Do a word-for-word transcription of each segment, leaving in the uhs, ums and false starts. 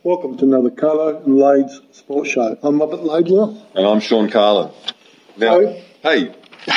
Welcome to another Carlo and Lades Sports Show. I'm Robert Laidlaw. And I'm Sean Carlin. Now, Hello. hey.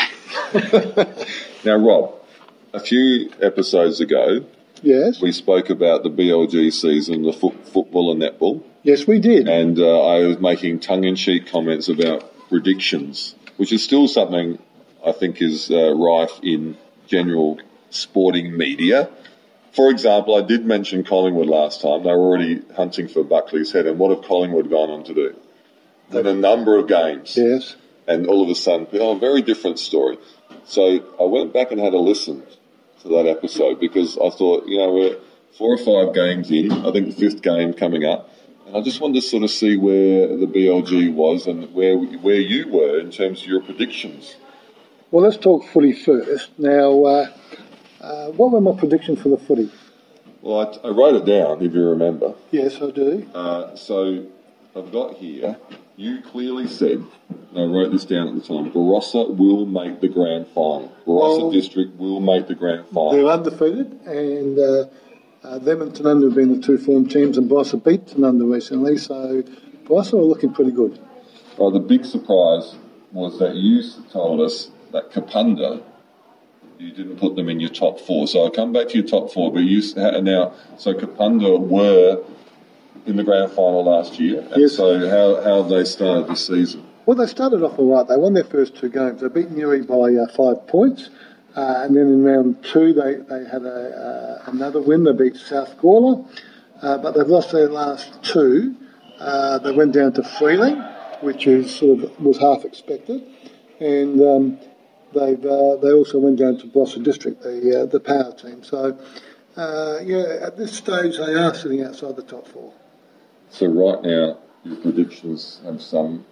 Now, Rob, a few episodes ago, Yes. we spoke about the B L G season, the fo- football and netball. Yes, we did. And uh, I was making tongue-in-cheek comments about predictions, which is still something I think is uh, rife in general sporting media. For example, I did mention Collingwood last time. They were already hunting for Buckley's head. And what have Collingwood gone on to do? Win a number of games. Yes. And all of a sudden, oh, a very different story. So I went back and had a listen to that episode because I thought, you know, we're four or five games in. I think the fifth game coming up. And I just wanted to sort of see where the B L G was and where where you were in terms of your predictions. Well, let's talk footy first. Now, uh, uh, what were my predictions for the footy? Well, I, I wrote it down, if you remember. Yes, I do. Uh, so I've got here, you clearly said, and I wrote this down at the time, Barossa will make the grand final. Barossa Well, District will make the grand final. They're undefeated, and uh, uh, them and Tanunda have been the two form teams, and Barossa beat Tanunda recently, so Barossa are looking pretty good. Well, the big surprise was that you told us that Kapunda, you didn't put them in your top four. So I'll come back to your top four, but you now, so Kapunda were in the grand final last year, and Yes. so how, how have they started this season? Well, they started off all right. They won their first two games. They beat Newey by uh, five points. Uh, and then in round two, they, they had a, uh, another win. They beat South Gawler. Uh, but they've lost their last two. Uh, they went down to Freeling, which is sort of was half expected. And um, they've uh, they also went down to Barossa District, the uh, the power team. So, uh, yeah, at this stage, they are sitting outside the top four. So right now, your predictions have some.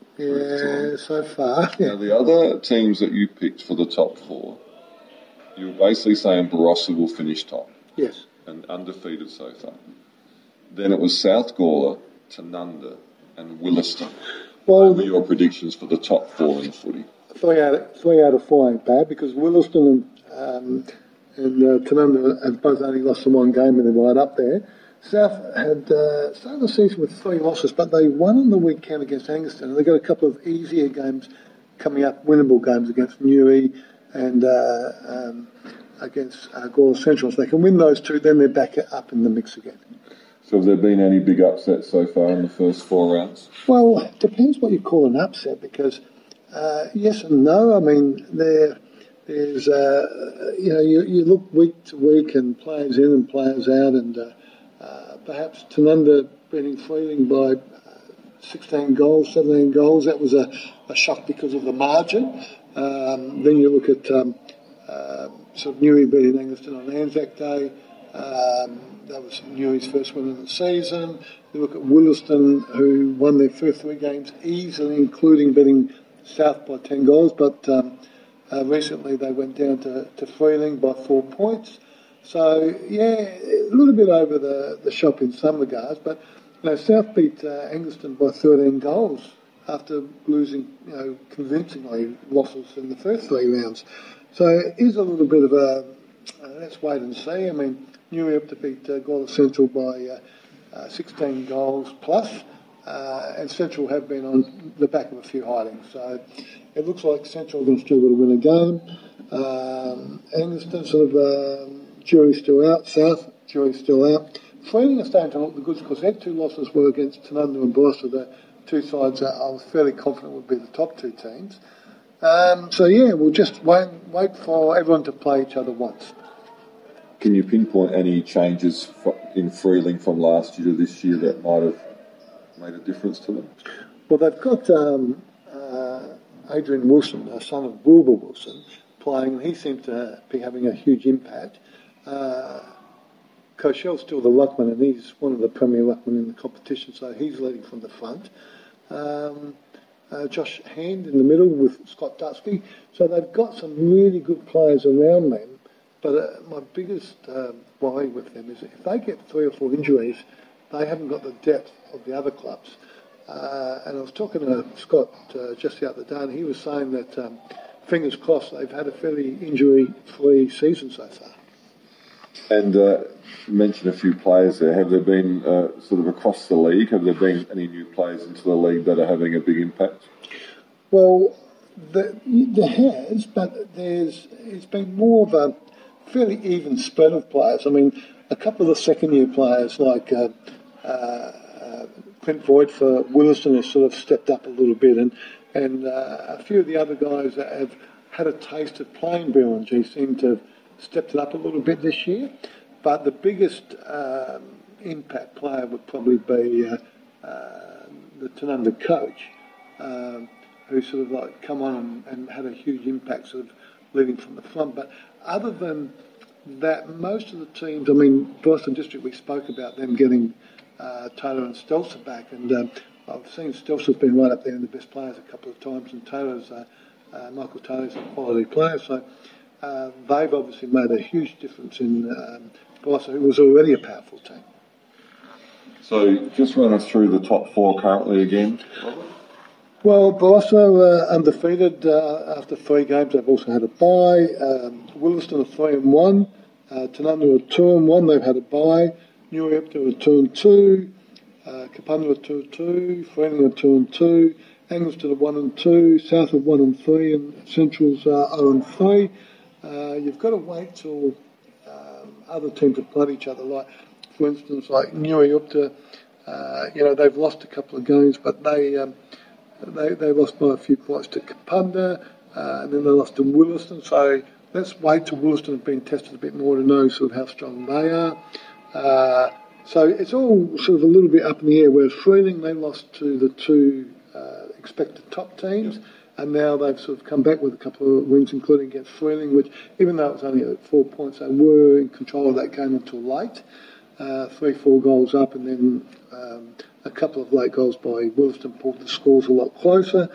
Yeah, so far. Yeah. Now, the other teams that you picked for the top four, you were basically saying Barossa will finish top Yes. and undefeated so far. Then it was South Gawler, Tanunda and Williston. Well, What were your predictions for the top four in the footy? Three out of, three out of four ain't bad because Williston and, um, and uh, Tanunda have both only lost the one game and they're right up there. South had uh, started the season with three losses, but they won on the weekend against Angaston, and they've got a couple of easier games coming up, winnable games against Newey and uh, um, against uh, Gawler Central. So they can win those two, then they're back up in the mix again. So have there been any big upsets so far in the first four rounds? Well, it depends what you call an upset because uh, yes and no. I mean, there, there's, uh, you know, you, you look week to week and players in and players out and uh, uh, perhaps Tanunda beating Freeling by uh, sixteen goals, seventeen goals. That was a, a shock because of the margin. Um, then you look at um, uh, sort of Newey beating Angaston on Anzac Day. Um, that was Newey's first win of the season. You look at Williston, who won their first three games easily, including beating South by ten goals. But um, uh, recently they went down to, to Freeling by four points. So, yeah, a little bit over the, the shop in some regards. But, you know, South beat uh, Angaston by thirteen goals after losing, you know, convincingly losses in the first three rounds. So it is a little bit of a, uh, let's wait and see. I mean, Newey up to beat uh, Gawler Central by uh, uh, sixteen goals plus, uh, and Central have been on the back of a few hidings. So it looks like Central are going to still got to win a game. Um, Angaston sort of, um, jury's still out. South, jury's still out. Freeling are starting to look the goods because their two losses were against Tanunda and Barossa, the two sides that I was fairly confident would be the top two teams. Um, so yeah, we'll just wait, wait for everyone to play each other once. Can you pinpoint any changes in Freeling from last year to this year that might have made a difference to them? Well, they've got um, uh, Adrian Wilson, a son of Wilbur Wilson, playing, and he seems to be having a huge impact. Uh, Koshel's still the ruckman, and he's one of the premier ruckmen in the competition, so he's leading from the front. Um, uh, Josh Hand in the middle with Scott Dusky. So they've got some really good players around them. But uh, my biggest uh, worry with them is if they get three or four injuries, they haven't got the depth of the other clubs. Uh, and I was talking to Scott uh, just the other day, and he was saying that, um, fingers crossed, they've had a fairly injury-free season so far. And uh, you mentioned a few players there. Have there been, uh, sort of across the league, have there been any new players into the league that are having a big impact? Well, the, there has, but there's it's been more of a fairly even spread of players. I mean, a couple of the second-year players like uh, uh, uh, Clint Voigt for Williston has sort of stepped up a little bit, and and uh, a few of the other guys that have had a taste of playing B L N G seem to have stepped it up a little bit this year. But the biggest um, impact player would probably be uh, uh, the Tanunda coach, um, who sort of like come on and, and had a huge impact, sort of leading from the front. But other than that, most of the teams, I mean, Boston District, we spoke about them getting uh, Taylor and Stelzer back, and um, I've seen Stelzer's been right up there in the best players a couple of times, and Taylor's, uh, uh, Michael Taylor's a quality player, so uh, they've obviously made a huge difference in um, Boston, who was already a powerful team. So just run us through the top four currently again. Well, Barossa are undefeated uh, after three games. They've also had a bye. Um, Williston are three and one. Uh, Tanunda are two and one. They've had a bye. New Hampshire are two and two. Uh, Kapunda are two and two. Freeling are two and two. Angleston are one and two. South are one and three, and Central's are zero and three. Uh, you've got to wait till um, other teams have played each other. Like, for instance, like New Hampshire, uh, you know, they've lost a couple of games, but they. Um, They they lost by a few points to Kapunda, uh, and then they lost to Williston. So let's wait till Williston have been tested a bit more to know sort of how strong they are. Uh, so it's all sort of a little bit up in the air. Whereas Freeling, they lost to the two uh, expected top teams, and now they've sort of come back with a couple of wins, including against Freeling, which even though it was only at four points, they were in control of that game until late. Uh, three, four goals up, and then um, a couple of late goals by Williston pulled the scores a lot closer.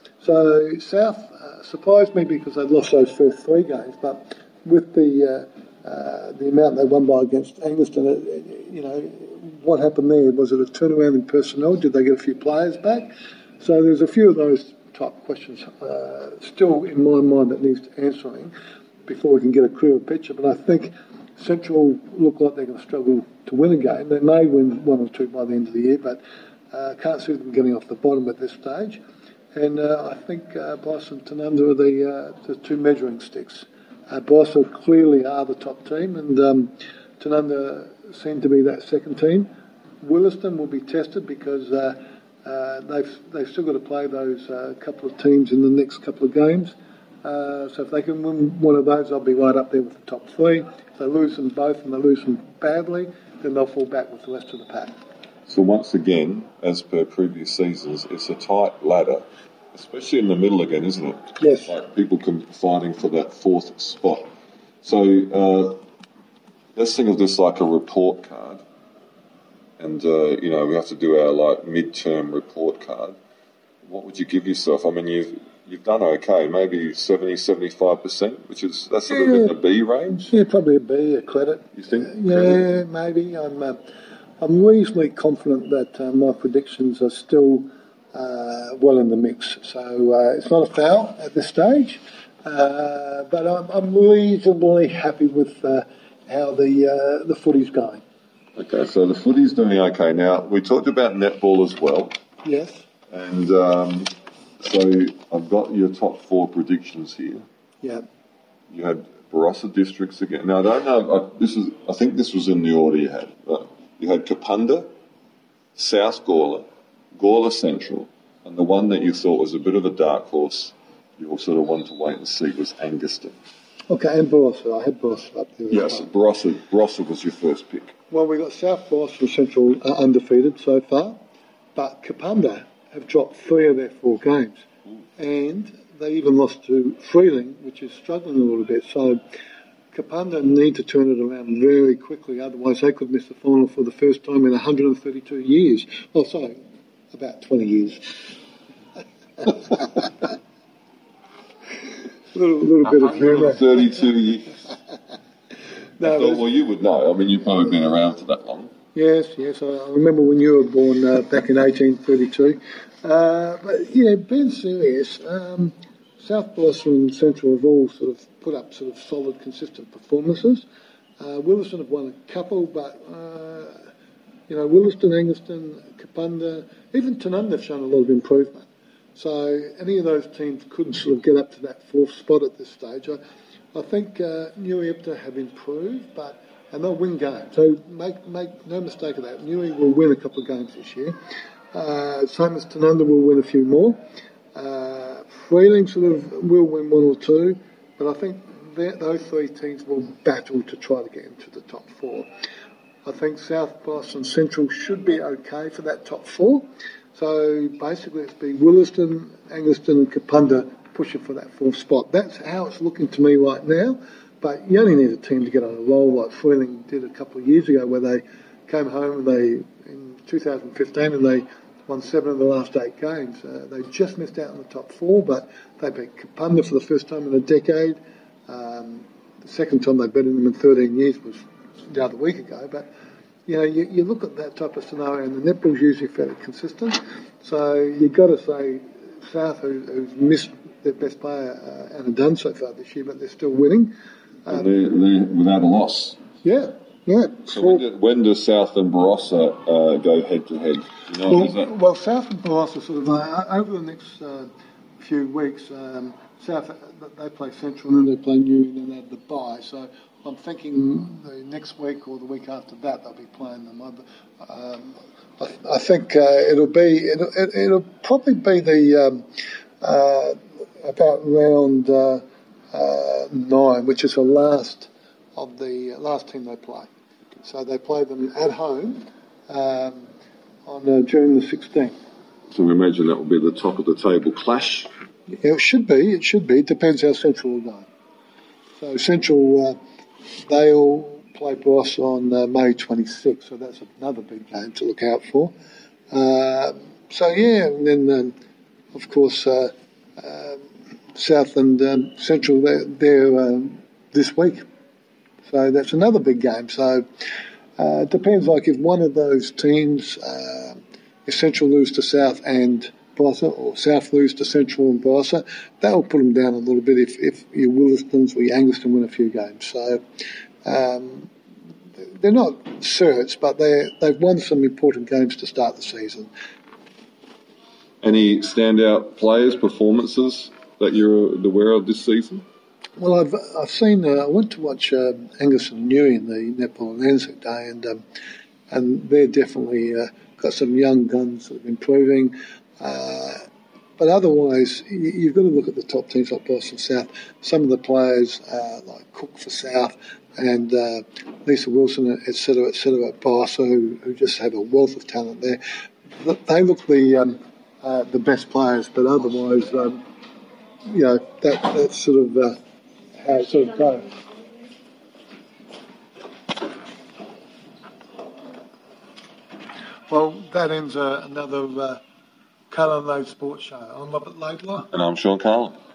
So South uh, surprised me because they'd lost those first three games, but with the uh, uh, the amount they won by against Angleston, it, it, you know, what happened there? Was it a turnaround in personnel? Did they get a few players back? So there's a few of those type questions uh, still in my mind that needs answering before we can get a clearer picture. But I think Central look like they're going to struggle to win a game. They may win one or two by the end of the year, but uh, can't see them getting off the bottom at this stage. And uh, I think uh, Boss and Tanunda are the, uh, the two measuring sticks. Uh, Boss clearly are the top team, and um, Tanunda seem to be that second team. Williston will be tested because uh, uh, they've they've still got to play those uh, couple of teams in the next couple of games. Uh, so if they can win one of those, they'll be right up there with the top three. If they lose them both and they lose them badly, then they'll fall back with the rest of the pack. So once again, as per previous seasons, it's a tight ladder, especially in the middle again, isn't it? Yes. Like people fighting for that fourth spot. So uh, let's think of this like a report card. And, uh, you know, we have to do our like mid-term report card. What would you give yourself? I mean, you've You've done okay, maybe seventy, seventy-five percent, which is, that's sort of yeah. in the B range. Yeah, probably a B, a credit. You think? Uh, yeah, credit? maybe. I'm uh, I'm reasonably confident that uh, my predictions are still uh, well in the mix. So uh, it's not a foul at this stage, uh, but I'm, I'm reasonably happy with uh, how the uh, the footy's going. Okay, so the footy's doing okay. Now, we talked about netball as well. Yes. And... Um, So I've got your top four predictions here. Yeah. You had Barossa Districts again. Now I don't know. I, this is. I think this was in the order you had. Uh, you had Kapunda, South Gawler, Gawler Central, and the one that you thought was a bit of a dark horse, you all sort of wanted to wait and see, was Angaston. Okay, and Barossa. I had Barossa up there. Yes, well. Barossa. Barossa was your first pick. Well, we got South Barossa and Central uh, undefeated so far, but Kapunda have dropped three of their four games. And they even lost to Freeling, which is struggling a little bit. So Kapunda need to turn it around very quickly, otherwise they could miss the final for the first time in one hundred thirty-two years. Oh, sorry, about twenty years. little little bit of humour. thirty-two years. No, I thought, well, you would know. I mean, you've probably been around for that long. Yes, yes. I remember when you were born uh, back in eighteen thirty-two. Uh, but, yeah, being serious, um, South Barossa and Central have all sort of put up sort of solid, consistent performances. Uh, Williston have won a couple, but, uh, you know, Williston, Angaston, Kapunda, even Tanunda have shown a lot of improvement. So any of those teams couldn't sort of get up to that fourth spot at this stage. I, I think uh, Newey Ipta have improved, but and they'll win games. So make make no mistake of that. Newey will win a couple of games this year. Uh, same as Tanunda will win a few more. Uh, Freeling sort of will win one or two, but I think those three teams will battle to try to get into the top four. I think South Boston Central should be okay for that top four. So basically it's been Williston, Angaston and Kapunda pushing for that fourth spot. That's how it's looking to me right now. But you only need a team to get on a roll like Freeling did a couple of years ago, where they came home and they in two thousand fifteen and they won seven of the last eight games. Uh, they just missed out on the top four, but they beat Kapunda for the first time in a decade. Um, the second time they beat them in thirteen years was the other week ago. But you know, you, you look at that type of scenario, and the netball's usually fairly consistent. So you've got to say South, who, who's missed their best player, uh, and have done so far this year, but they're still winning. Um, and they're, they're without a loss. Yeah, yeah. So when, do, when does South and Barossa uh, go head to head? You know, well, that... well, South and Barossa sort of uh, over the next uh, few weeks. Um, South they play Central and then they play New and then they have the bye. So I'm thinking the next week or the week after that they'll be playing them. Um, I, I think uh, it'll be it'll, it, it'll probably be the um, uh, about round uh, uh, nine, which is the last of the last team they play. So they play them at home um, on uh, June the sixteenth. So we imagine that will be the top of the table clash. Yeah, it should be. It should be. It depends how Central will go. So Central, uh, they'll play Barossa on uh, May twenty-sixth, so that's another big game to look out for. Uh, so yeah, and then um, of course uh, uh, South and um, Central they're, they're um, this week, so that's another big game. So uh, it depends. Like if one of those teams, uh, if Central lose to South and Barossa, or South lose to Central and Barossa, that will put them down a little bit if, if your Willistons or your Angaston win a few games. So um, they're not certs, but they they've won some important games to start the season. Any standout players' performances that you're aware of this season? Well, I've I've seen. Uh, I went to watch uh, Angaston and Newey in the Netball and Anzac Day, and um, and they're definitely uh, got some young guns that are improving. Uh, but otherwise, you, you've got to look at the top teams like Boston South. Some of the players, uh, like Cook for South and uh, Lisa Wilson, et cetera, et cetera, at Barossa, who, who just have a wealth of talent there. They look the um, uh, the best players, but otherwise, um, you know, that that's sort of uh, how it sort of goes. Well, that ends uh, another uh, Carlin Load Sports Show. I'm Robert Laidlaw. And I'm Sean Carlin.